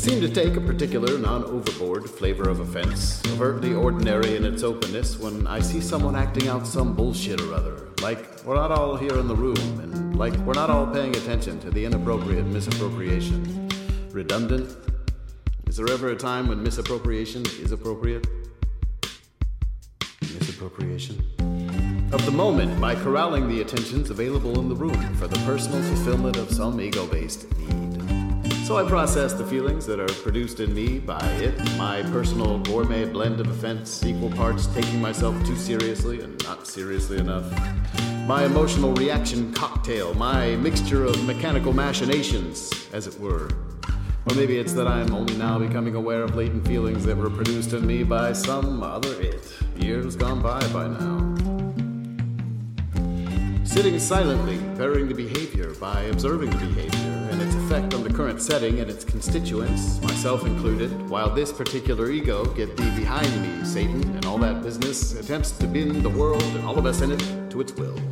seem to take a particular non-overboard flavor of offense, overtly ordinary in its openness, when I see someone acting out some bullshit or other, like we're not all here in the room, and like we're not all paying attention to the inappropriate misappropriation. Redundant? Is there ever a time when misappropriation is appropriate? Misappropriation? Of the moment by corralling the attentions available in the room for the personal fulfillment of some ego-based need. So I process the feelings that are produced in me by it, my personal gourmet blend of offense, equal parts taking myself too seriously and not seriously enough. My emotional reaction cocktail, my mixture of mechanical machinations, as it were. Or maybe it's that I'm only now becoming aware of latent feelings that were produced in me by some other it, years gone by now. Sitting silently, bearing the behavior by observing the behavior and its effect on the current setting and its constituents, myself included, while this particular ego, get thee behind me, Satan, and all that business, attempts to bend the world and all of us in it to its will.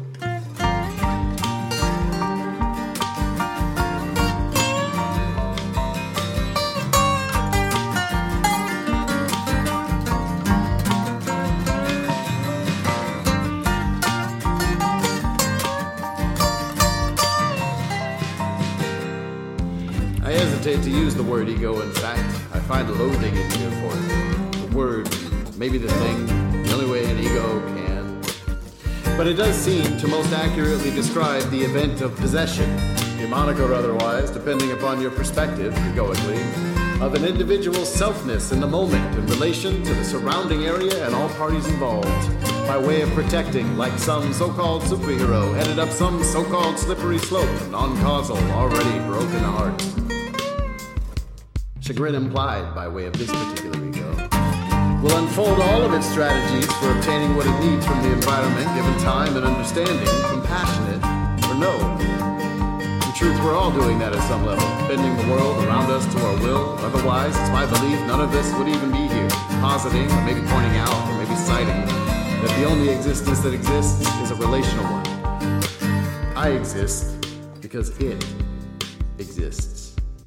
I hesitate to use the word ego, in fact. I find loathing in here for it. The word, maybe the thing, the only way an ego can. But it does seem to most accurately describe the event of possession, demonic or otherwise, depending upon your perspective, egoically, of an individual's selfness in the moment in relation to the surrounding area and all parties involved, by way of protecting, like some so-called superhero headed up some so-called slippery slope, non-causal, already broken heart. Chagrin implied by way of this particular ego will unfold all of its strategies for obtaining what it needs from the environment, given time and understanding, compassionate or no. In truth, we're all doing that at some level, bending the world around us to our will. Otherwise, it's my belief none of this would even be here, positing or maybe pointing out or maybe citing that the only existence that exists is a relational one. I exist because it exists.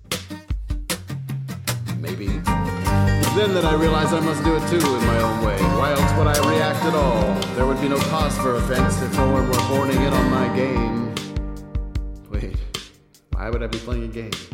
Maybe. It's then that I realize I must do it too in my own way. Why else would I react at all? There would be no cause for offense if no one were horning in on my game. Wait, why would I be playing a game?